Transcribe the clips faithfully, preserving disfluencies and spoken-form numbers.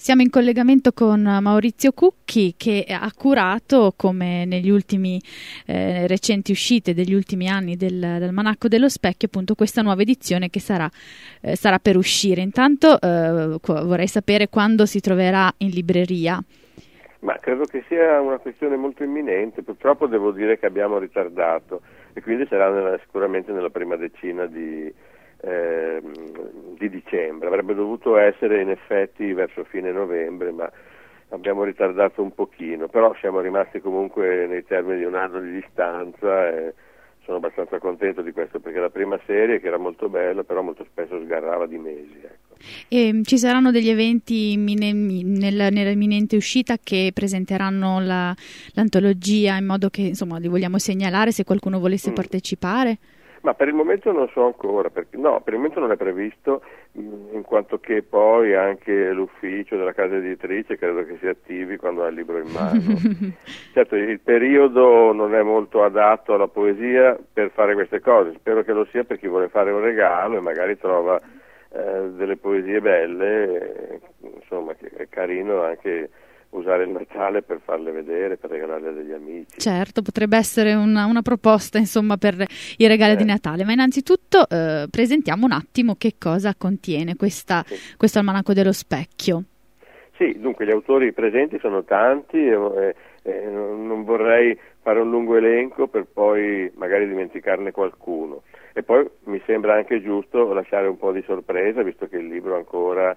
Siamo in collegamento con Maurizio Cucchi, che ha curato, come negli ultimi eh, recenti uscite degli ultimi anni del, del Almanacco dello Specchio, appunto questa nuova edizione che sarà, eh, sarà per uscire. Intanto eh, vorrei sapere quando si troverà in libreria. Ma credo che sia una questione molto imminente, purtroppo devo dire che abbiamo ritardato e quindi sarà nella, sicuramente nella prima decina di, eh, di dicembre. Avrebbe dovuto essere in effetti verso fine novembre, ma abbiamo ritardato un pochino, però siamo rimasti comunque nei termini di un anno di distanza e sono abbastanza contento di questo, perché la prima serie, che era molto bella, però molto spesso sgarrava di mesi, ecco. E ci saranno degli eventi nella, nell'imminente uscita che presenteranno la, l'antologia, in modo che, insomma, li vogliamo segnalare se qualcuno volesse mm. partecipare? Ma per il momento non so ancora, perché no, per il momento non è previsto, in quanto che poi anche l'ufficio della casa editrice credo che si attivi quando ha il libro in mano. Certo, il periodo non è molto adatto alla poesia per fare queste cose, spero che lo sia per chi vuole fare un regalo e magari trova eh, delle poesie belle, eh, insomma, che è carino anche usare il Natale per farle vedere, per regalarle a degli amici. Certo, potrebbe essere una, una proposta, insomma, per i regali eh. di Natale, ma innanzitutto eh, presentiamo un attimo che cosa contiene questa, sì. questo Almanacco dello Specchio. Sì, dunque gli autori presenti sono tanti e, e non vorrei fare un lungo elenco per poi magari dimenticarne qualcuno, e poi mi sembra anche giusto lasciare un po' di sorpresa, visto che il libro ancora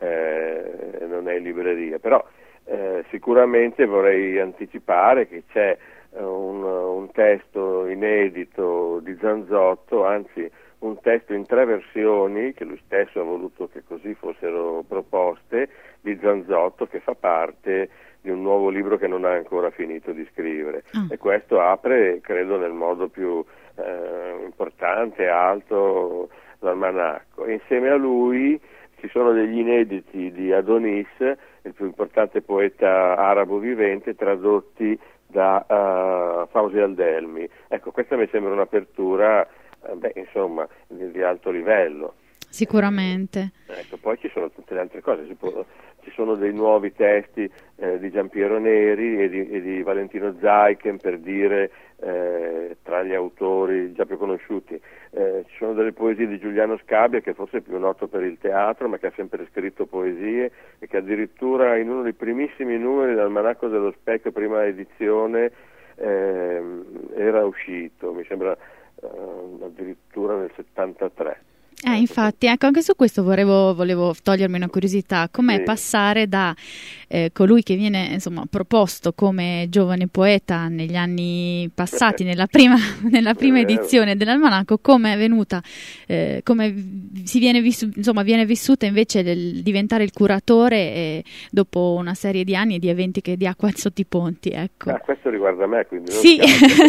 eh, non è in libreria, però Eh, sicuramente vorrei anticipare che c'è eh, un, un testo inedito di Zanzotto, anzi un testo in tre versioni, che lui stesso ha voluto che così fossero proposte, di Zanzotto, che fa parte di un nuovo libro che non ha ancora finito di scrivere. Mm. E questo apre, credo, nel modo più eh, importante e alto l'almanacco. E insieme a lui ci sono degli inediti di Adonis, il più importante poeta arabo vivente, tradotti da uh, Fauzi Aldelmi. Ecco, questa mi sembra un'apertura, eh, beh, insomma, di, di alto livello. Sicuramente. Eh, ecco, poi ci sono tutte le altre cose, ci, può, ci sono dei nuovi testi eh, di Giampiero Neri e di, e di Valentino Zaichen, per dire, eh, tra gli autori già più conosciuti. Eh, ci sono delle poesie di Giuliano Scabbia, che forse è più noto per il teatro, ma che ha sempre scritto poesie e che addirittura in uno dei primissimi numeri dell'Almanacco dello Specchio, prima edizione, eh, era uscito, mi sembra eh, addirittura nel settantatré. Eh, infatti, ecco, anche su questo volevo, volevo togliermi una curiosità, com'è sì. passare da eh, colui che viene, insomma, proposto come giovane poeta negli anni passati, nella prima, nella prima edizione dell'Almanacco, come è venuta, eh, come si viene, vissu- insomma, viene vissuta invece del diventare il curatore eh, dopo una serie di anni e di eventi che di acqua sotto i ponti, ecco. Ah, questo riguarda me, quindi non sì.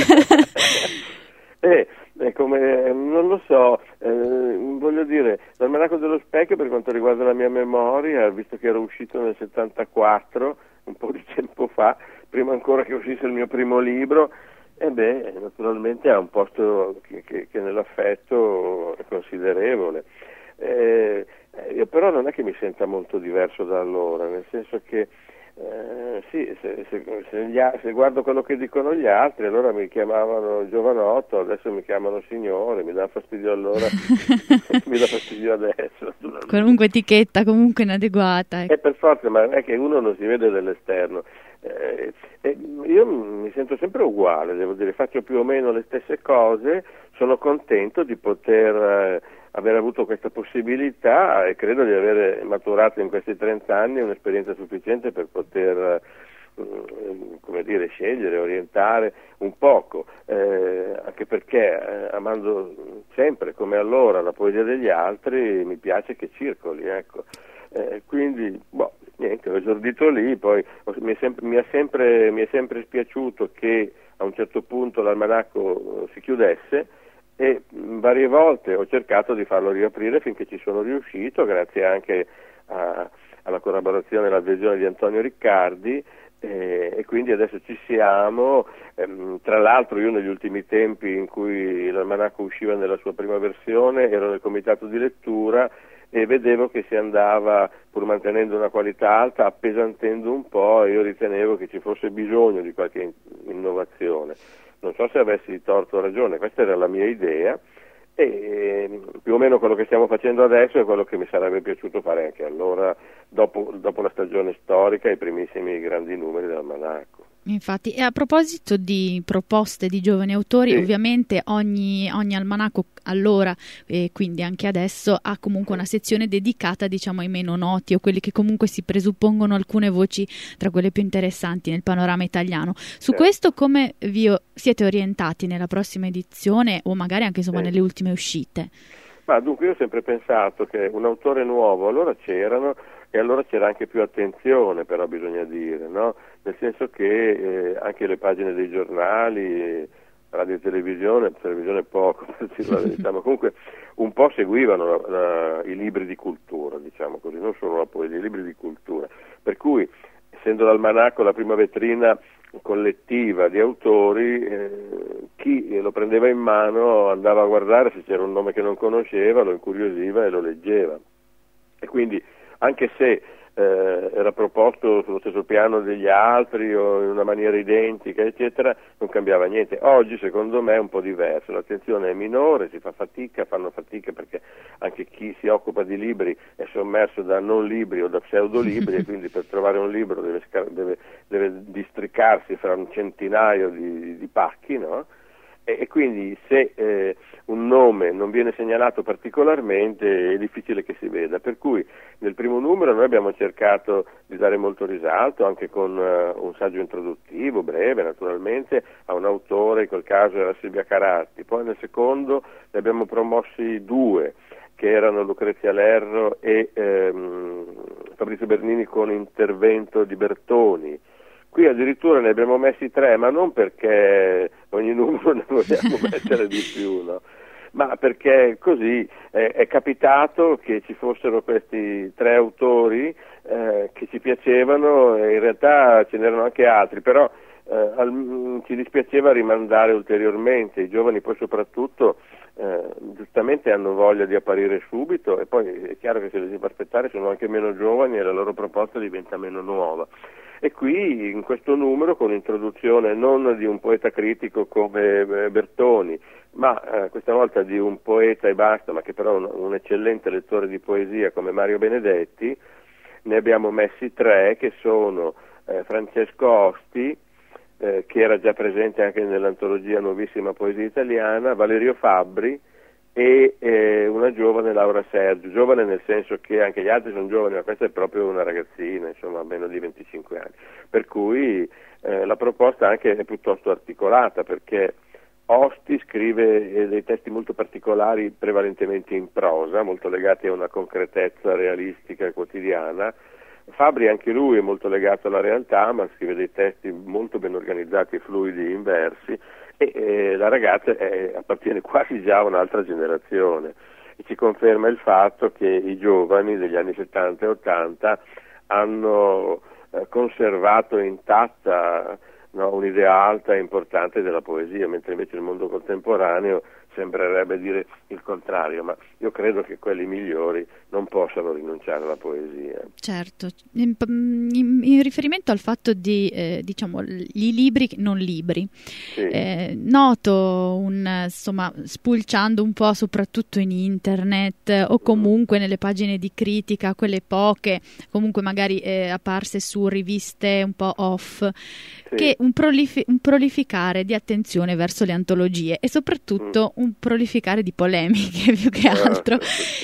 eh, è come, non lo so, eh, voglio dire, l'Almanacco dello Specchio, per quanto riguarda la mia memoria, visto che era uscito nel settantaquattro, un po' di tempo fa, prima ancora che uscisse il mio primo libro, e beh, naturalmente ha un posto che, che, che nell'affetto è considerevole. Eh, io però non è che mi senta molto diverso da allora, nel senso che Eh, sì, se, se, se, gli, se guardo quello che dicono gli altri, allora mi chiamavano giovanotto, adesso mi chiamano signore, mi dà fastidio allora, mi dà fastidio adesso. Qualunque etichetta comunque inadeguata. È per forza, ma è che uno non si vede dall'esterno. Eh, eh, io mi sento sempre uguale, devo dire, faccio più o meno le stesse cose, sono contento di poter eh, aver avuto questa possibilità e credo di aver maturato in questi trenta anni un'esperienza sufficiente per poter eh, come dire, scegliere, orientare un poco, eh, anche perché eh, amando sempre come allora la poesia degli altri mi piace che circoli, ecco. Eh, quindi boh, niente, ho esordito lì, poi ho, mi, è sempre, mi, è sempre, mi è sempre spiaciuto che a un certo punto l'almanacco si chiudesse e varie volte ho cercato di farlo riaprire finché ci sono riuscito, grazie anche a, alla collaborazione e all'adesione di Antonio Riccardi, eh, e quindi adesso ci siamo. Ehm, tra l'altro io negli ultimi tempi in cui l'almanacco usciva nella sua prima versione ero nel comitato di lettura e vedevo che si andava, pur mantenendo una qualità alta, appesantendo un po', e io ritenevo che ci fosse bisogno di qualche innovazione. Non so se avessi torto o ragione, questa era la mia idea, e più o meno quello che stiamo facendo adesso è quello che mi sarebbe piaciuto fare anche allora, dopo, dopo la stagione storica e i primissimi grandi numeri dell'almanacco. Infatti, e a proposito di proposte di giovani autori, sì. Ovviamente ogni, ogni almanacco allora, e quindi anche adesso, ha comunque una sezione dedicata, diciamo, ai meno noti o quelli che comunque si presuppongono alcune voci tra quelle più interessanti nel panorama italiano. Su sì. Questo come vi siete orientati nella prossima edizione o magari anche insomma sì. nelle ultime uscite? Ma dunque io ho sempre pensato che un autore nuovo, allora c'erano, e allora c'era anche più attenzione, però bisogna dire, no? Nel senso che eh, anche le pagine dei giornali, radio e televisione, televisione poco per dirla la verità, ma comunque un po' seguivano la, la, i libri di cultura, diciamo così, non solo la poesia, i libri di cultura. Per cui, essendo l'almanacco la prima vetrina collettiva di autori, eh, chi lo prendeva in mano andava a guardare se c'era un nome che non conosceva, lo incuriosiva e lo leggeva. E quindi, anche se eh, era proposto sullo stesso piano degli altri o in una maniera identica, eccetera, non cambiava niente. Oggi, secondo me, è un po' diverso, l'attenzione è minore, si fa fatica, fanno fatica perché anche chi si occupa di libri è sommerso da non libri o da pseudolibri e quindi per trovare un libro deve, deve, deve districarsi fra un centinaio di, di pacchi, no? E quindi se eh, un nome non viene segnalato particolarmente è difficile che si veda, per cui nel primo numero noi abbiamo cercato di dare molto risalto anche con uh, un saggio introduttivo, breve naturalmente, a un autore, in quel caso era Silvia Caratti, poi nel secondo ne abbiamo promossi due, che erano Lucrezia Lerro e ehm, Fabrizio Bernini con intervento di Bertoni. Qui addirittura ne abbiamo messi tre, ma non perché ogni numero ne vogliamo mettere di più, no? Ma perché così eh, è capitato che ci fossero questi tre autori eh, che ci piacevano, e in realtà ce n'erano anche altri, però eh, al, ci dispiaceva rimandare ulteriormente. I giovani poi soprattutto eh, giustamente hanno voglia di apparire subito, e poi è chiaro che se li si può aspettare sono anche meno giovani e la loro proposta diventa meno nuova. E qui in questo numero, con introduzione non di un poeta critico come Bertoni, ma eh, questa volta di un poeta e basta, ma che però è un, un eccellente lettore di poesia come Mario Benedetti, ne abbiamo messi tre, che sono eh, Francesco Osti, eh, che era già presente anche nell'antologia Nuovissima Poesia Italiana, Valerio Fabbri e eh, una giovane Laura Sergio, giovane nel senso che anche gli altri sono giovani, ma questa è proprio una ragazzina, insomma, meno di venticinque anni, per cui eh, la proposta anche è piuttosto articolata, perché Osti scrive eh, dei testi molto particolari, prevalentemente in prosa, molto legati a una concretezza realistica e quotidiana. Fabbri anche lui è molto legato alla realtà, ma scrive dei testi molto ben organizzati e fluidi in versi, e eh, la ragazza è, appartiene quasi già a un'altra generazione, e ci conferma il fatto che i giovani degli anni settanta e ottanta hanno eh, conservato intatta, no, un'idea alta e importante della poesia, mentre invece il mondo contemporaneo sembrerebbe dire il contrario, ma io credo che quelli migliori non possano rinunciare alla poesia. Certo, in, in, in riferimento al fatto di, eh, diciamo, i libri non libri, sì. eh, noto, un, insomma, spulciando un po' soprattutto in internet o comunque nelle pagine di critica, quelle poche, comunque magari eh, apparse su riviste un po' off, sì. che un, prolifi- un prolificare di attenzione verso le antologie e soprattutto mm. un prolificare di polemiche più che altro.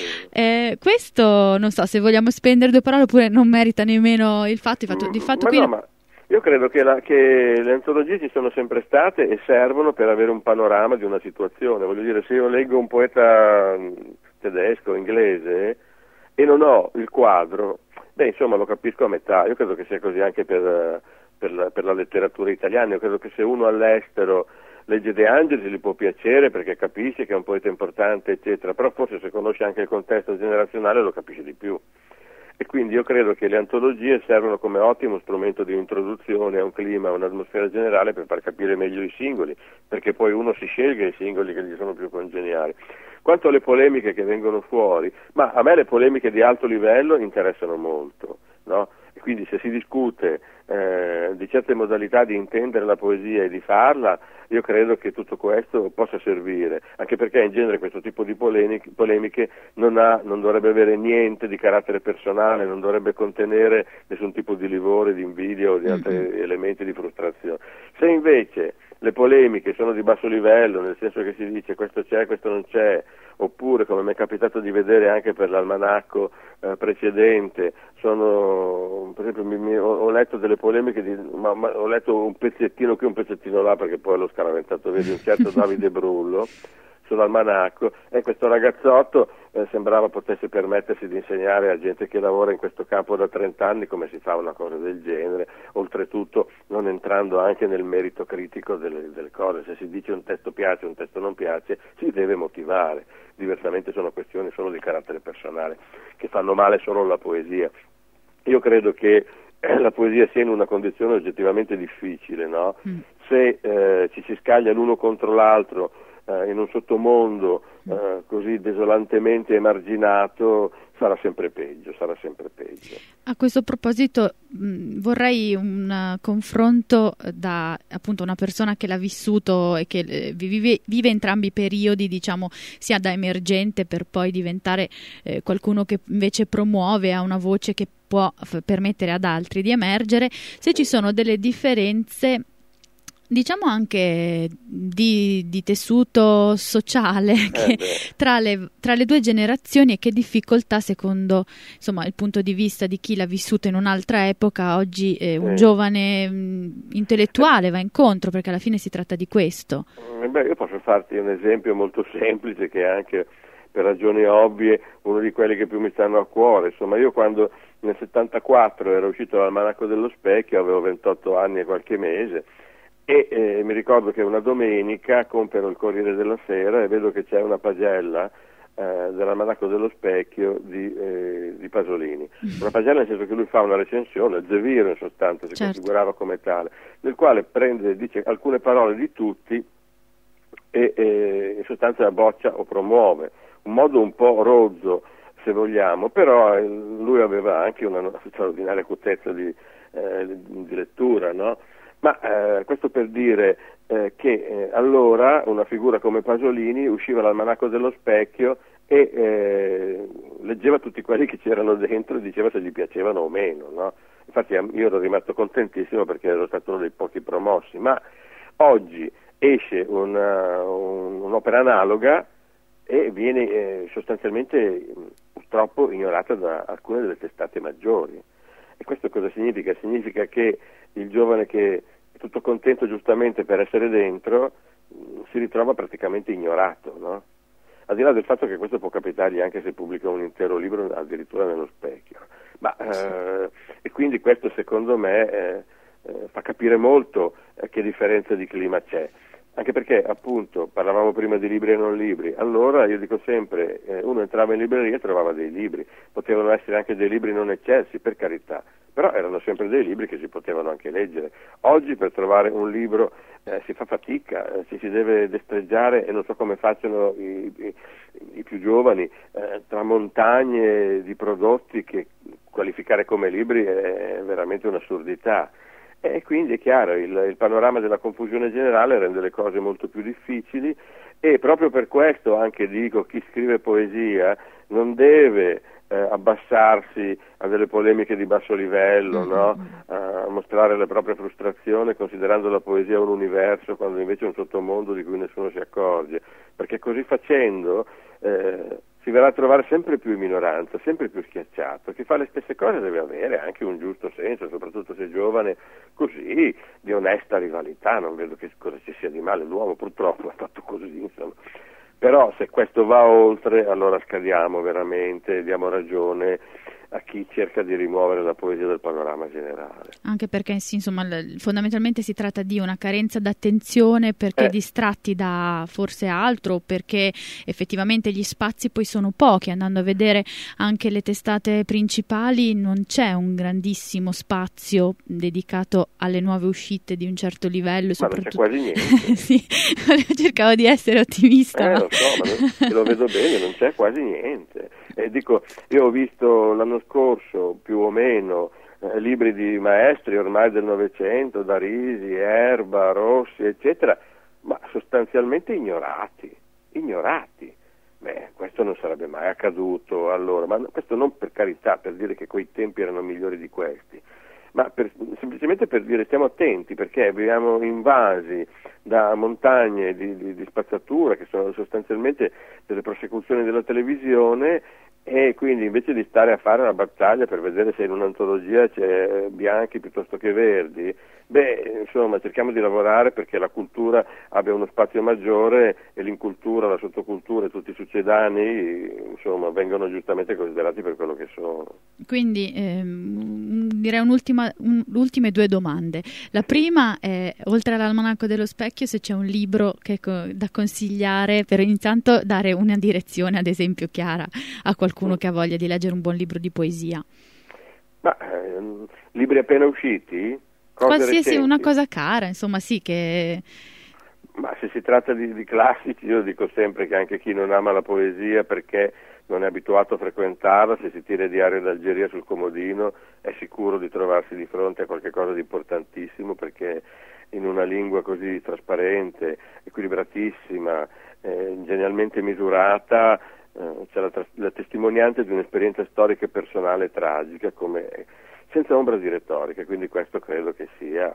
Eh, questo non so se vogliamo spendere due parole oppure non merita nemmeno il fatto, il fatto, di fatto ma qui... no, ma io credo che, la, che le antologie ci sono sempre state e servono per avere un panorama di una situazione. Voglio dire, se io leggo un poeta tedesco, inglese e non ho il quadro, beh, insomma, lo capisco a metà. Io credo che sia così anche per, per, la, per la letteratura italiana. Io credo che se uno all'estero legge De Angelis gli può piacere perché capisce che è un poeta importante, eccetera, però forse se conosce anche il contesto generazionale lo capisce di più. E quindi io credo che le antologie servono come ottimo strumento di introduzione a un clima, a un'atmosfera generale per far capire meglio i singoli, perché poi uno si sceglie i singoli che gli sono più congeniali. Quanto alle polemiche che vengono fuori, ma a me le polemiche di alto livello interessano molto, no? E quindi se si discute eh, di certe modalità di intendere la poesia e di farla, io credo che tutto questo possa servire, anche perché in genere questo tipo di polemiche, polemiche non, ha, non dovrebbe avere niente di carattere personale, non dovrebbe contenere nessun tipo di livore, di invidia o di altri mm-hmm. elementi di frustrazione. Se invece le polemiche sono di basso livello, nel senso che si dice questo c'è, questo non c'è, oppure come mi è capitato di vedere anche per l'almanacco eh, precedente, sono, per esempio mi, mi, ho letto delle polemiche, di, ma, ma, ho letto un pezzettino qui, un pezzettino là, perché poi l'ho scaraventato via, di un certo Davide Brullo sull'almanacco, e questo ragazzotto eh, sembrava potesse permettersi di insegnare a gente che lavora in questo campo da trenta anni come si fa una cosa del genere, oltretutto non entrando anche nel merito critico delle, delle cose. Se si dice un testo piace, un testo non piace, si deve motivare, diversamente sono questioni solo di carattere personale che fanno male solo alla poesia. Io credo che eh, la poesia sia in una condizione oggettivamente difficile, no? Mm. Se eh, ci si scaglia l'uno contro l'altro Uh, in un sottomondo uh, così desolantemente emarginato, sarà sempre peggio, sarà sempre peggio. A questo proposito mh, vorrei un uh, confronto da appunto una persona che l'ha vissuto e che eh, vive, vive entrambi i periodi, diciamo, sia da emergente per poi diventare eh, qualcuno che invece promuove, ha una voce che può f- permettere ad altri di emergere, se ci sono delle differenze, diciamo anche di, di tessuto sociale che, eh tra, le, tra le due generazioni, e che difficoltà secondo insomma il punto di vista di chi l'ha vissuto in un'altra epoca oggi eh, un eh. giovane mh, intellettuale va incontro, perché alla fine si tratta di questo. Eh beh, io posso farti un esempio molto semplice che è anche per ragioni ovvie uno di quelli che più mi stanno a cuore. Insomma, io quando nel settantaquattro era uscito l'Almanacco dello Specchio avevo ventotto anni e qualche mese, e eh, mi ricordo che una domenica compro il Corriere della Sera e vedo che c'è una pagella eh, dell'Almanacco dello Specchio di, eh, di Pasolini, una pagella nel senso che lui fa una recensione, il Zeviro in sostanza si certo. configurava come tale, nel quale prende, dice alcune parole di tutti e eh, in sostanza boccia o promuove, un modo un po' rozzo se vogliamo, però eh, lui aveva anche una straordinaria acutezza di, eh, di lettura, no? Ma eh, questo per dire eh, che eh, allora una figura come Pasolini usciva l'Almanacco dello Specchio e eh, leggeva tutti quelli che c'erano dentro e diceva se gli piacevano o meno, no? Infatti io ero rimasto contentissimo perché ero stato uno dei pochi promossi, ma oggi esce una, un, un'opera analoga e viene eh, sostanzialmente purtroppo ignorata da alcune delle testate maggiori. E questo cosa significa? Significa che il giovane che è tutto contento giustamente per essere dentro mh, si ritrova praticamente ignorato, no? Al di là del fatto che questo può capitargli anche se pubblica un intero libro addirittura nello Specchio. Ma, eh, e quindi questo secondo me eh, eh, fa capire molto eh, che differenza di clima c'è. Anche perché appunto parlavamo prima di libri e non libri, allora io dico sempre eh, uno entrava in libreria e trovava dei libri, potevano essere anche dei libri non eccelsi, per carità, però erano sempre dei libri che si potevano anche leggere. Oggi per trovare un libro eh, si fa fatica, eh, ci si deve destreggiare e non so come facciano i, i, i più giovani, eh, tra montagne di prodotti che qualificare come libri è veramente un'assurdità. E quindi è chiaro, il, il panorama della confusione generale rende le cose molto più difficili, e proprio per questo anche dico chi scrive poesia non deve eh, abbassarsi a delle polemiche di basso livello, mm-hmm. no? A mostrare la propria frustrazione considerando la poesia un universo quando invece è un sottomondo di cui nessuno si accorge, perché così facendo eh, si verrà a trovare sempre più in minoranza, sempre più schiacciato. Chi fa le stesse cose deve avere anche un giusto senso, soprattutto se giovane, così, di onesta rivalità, non vedo che cosa ci sia di male, l'uomo purtroppo è fatto così, insomma. Però se questo va oltre, allora scadiamo veramente, diamo ragione a chi cerca di rimuovere la poesia dal panorama generale. Anche perché sì, insomma, l- fondamentalmente si tratta di una carenza d'attenzione perché Eh. distratti da forse altro, perché effettivamente gli spazi poi sono pochi. Andando a vedere anche le testate principali non c'è un grandissimo spazio dedicato alle nuove uscite di un certo livello. Ma non c'è soprattutto... quasi niente. Sì, cercavo di essere ottimista. Eh, ma... lo so, ma non, se lo vedo bene, non c'è quasi niente. E dico, io ho visto l'anno scorso più o meno eh, libri di maestri ormai del Novecento, Darisi, Erba, Rossi, eccetera, ma sostanzialmente ignorati, ignorati. Beh, questo non sarebbe mai accaduto allora, ma questo non per carità, per dire che quei tempi erano migliori di questi, ma per, semplicemente per dire stiamo attenti, perché viviamo invasi da montagne di, di, di spazzatura che sono sostanzialmente delle prosecuzioni della televisione, e quindi invece di stare a fare una battaglia per vedere se in un'antologia c'è bianchi piuttosto che verdi, beh, insomma, cerchiamo di lavorare perché la cultura abbia uno spazio maggiore e l'incultura, la sottocultura e tutti i succedani, insomma, vengono giustamente considerati per quello che sono. Quindi ehm, direi un'ultima, un, ultime due domande. La prima è, oltre all'Almanacco dello Specchio, se c'è un libro che, da consigliare per intanto dare una direzione, ad esempio, chiara a qualcuno che ha voglia di leggere un buon libro di poesia. Ma ehm, libri appena usciti? Cose Qualsiasi recenti? Una cosa cara, insomma, sì, che... Ma se si tratta di, di classici, io dico sempre che anche chi non ama la poesia perché non è abituato a frequentarla, se si tira Diario d'Algeria sul comodino è sicuro di trovarsi di fronte a qualcosa di importantissimo, perché in una lingua così trasparente, equilibratissima, eh, genialmente misurata, eh, c'è la, la testimonianza di un'esperienza storica e personale tragica, come, senza ombra di retorica, quindi questo credo che sia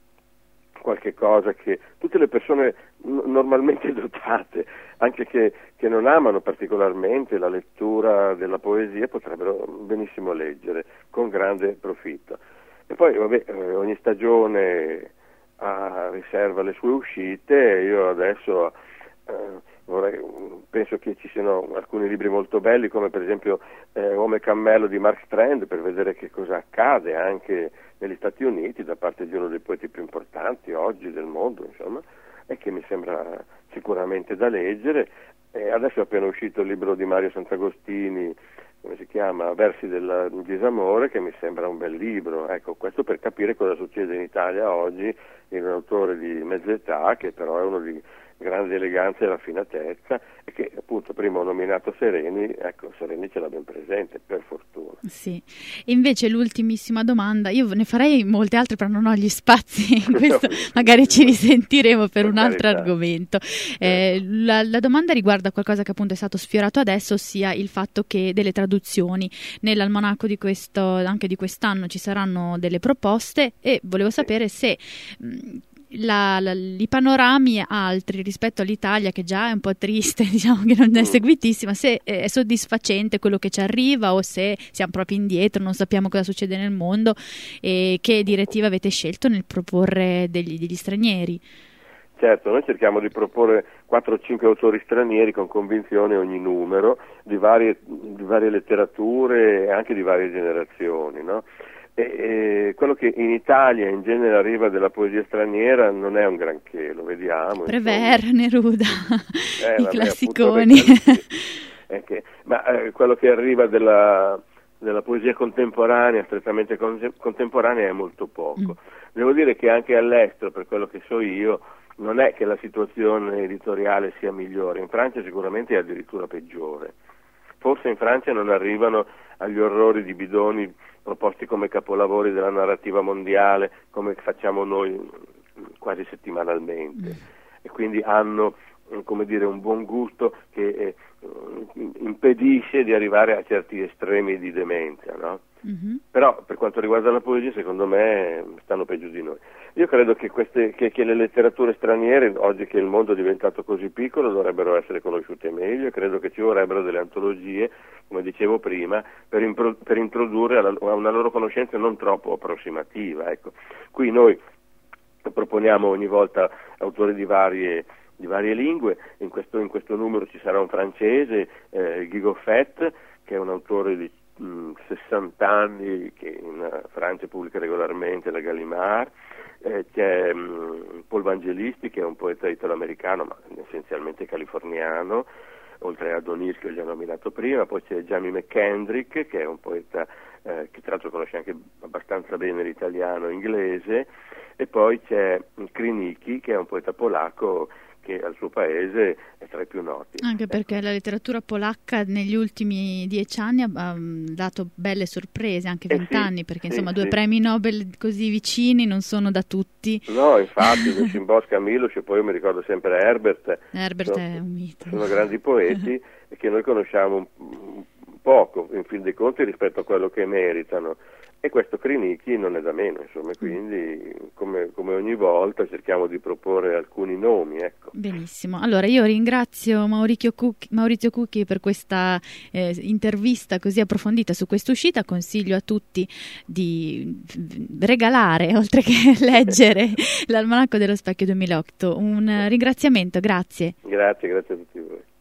qualche cosa che tutte le persone n- normalmente dotate, anche che, che non amano particolarmente la lettura della poesia, potrebbero benissimo leggere con grande profitto. E poi vabbè, eh, ogni stagione ha, riserva le sue uscite, io adesso eh, vorrei, penso che ci siano alcuni libri molto belli, come per esempio eh, Uomo e Cammello di Mark Strand, per vedere che cosa accade anche negli Stati Uniti da parte di uno dei poeti più importanti oggi del mondo, insomma, e che mi sembra sicuramente da leggere. E adesso è appena uscito il libro di Mario Sant'Agostini, come si chiama, Versi del disamore, che mi sembra un bel libro. Ecco, questo per capire cosa succede in Italia oggi in un autore di mezza età, che però è uno di grande eleganza e raffinatezza, e che appunto prima ho nominato Sereni, ecco, Sereni ce l'ha ben presente, per fortuna. Sì, invece l'ultimissima domanda, io ne farei molte altre però non ho gli spazi, in questo magari ci risentiremo per, per un altro carità. argomento. Eh, la, la domanda riguarda qualcosa che appunto è stato sfiorato adesso, ossia il fatto che delle traduzioni nell'almanacco di questo, anche di quest'anno ci saranno delle proposte, e volevo sapere se mh, La, la, i panorami altri rispetto all'Italia, che già è un po' triste, diciamo che non è seguitissima, se è soddisfacente quello che ci arriva o se siamo proprio indietro, non sappiamo cosa succede nel mondo, e che direttiva avete scelto nel proporre degli, degli stranieri. Certo, noi cerchiamo di proporre quattro o cinque autori stranieri con convinzione ogni numero, di varie, di varie letterature e anche di varie generazioni, no? E, e quello che in Italia in genere arriva della poesia straniera non è un granché, lo vediamo. Prévert, Neruda, eh, i vabbè, classiconi. Appunto, è che, ma eh, quello che arriva della, della poesia contemporanea, strettamente con, contemporanea, è molto poco. Mm. Devo dire che anche all'estero, per quello che so io, non è che la situazione editoriale sia migliore. In Francia sicuramente è addirittura peggiore. Forse in Francia non arrivano agli orrori di bidoni proposti come capolavori della narrativa mondiale, come facciamo noi quasi settimanalmente, mm. e quindi hanno, come dire, un buon gusto che eh, impedisce di arrivare a certi estremi di demenza, no? Mm-hmm. Però per quanto riguarda la poesia, secondo me stanno peggio di noi. Io credo che, queste, che, che le letterature straniere, oggi che il mondo è diventato così piccolo, dovrebbero essere conosciute meglio, e credo che ci vorrebbero delle antologie, come dicevo prima, per, impro, per introdurre a, la, a una loro conoscenza non troppo approssimativa. Ecco. Qui noi proponiamo ogni volta autori di varie, di varie lingue, in questo, in questo numero ci sarà un francese, eh, Guy Goffet, che è un autore di mh, sessanta anni che in Francia pubblica regolarmente la Gallimard. Eh, c'è mh, Paul Vangelisti, che è un poeta italo-americano ma essenzialmente californiano, oltre a Donir che gli ho nominato prima. Poi c'è Jamie McKendrick, che è un poeta eh, che tra l'altro conosce anche abbastanza bene l'italiano e inglese, e poi c'è Krynicki, che è un poeta polacco che al suo paese è tra i più noti. Anche perché la letteratura polacca negli ultimi dieci anni ha, ha dato belle sorprese, anche vent'anni, eh sì, perché insomma sì, due sì. premi Nobel così vicini non sono da tutti. No, infatti, Szymbowska, Milosz, e poi io mi ricordo sempre Herbert. Herbert sono, è un mito. Sono grandi poeti che noi conosciamo un, un poco, in fin dei conti, rispetto a quello che meritano. E questo Krynicki non è da meno, insomma, quindi come, come ogni volta cerchiamo di proporre alcuni nomi, ecco. Benissimo, allora io ringrazio Maurizio Cucchi, Maurizio Cucchi per questa eh, intervista così approfondita su questa uscita. Consiglio a tutti di regalare, oltre che leggere, l'Almanacco dello Specchio duemilaotto. Un ringraziamento, grazie. Grazie, grazie a tutti voi.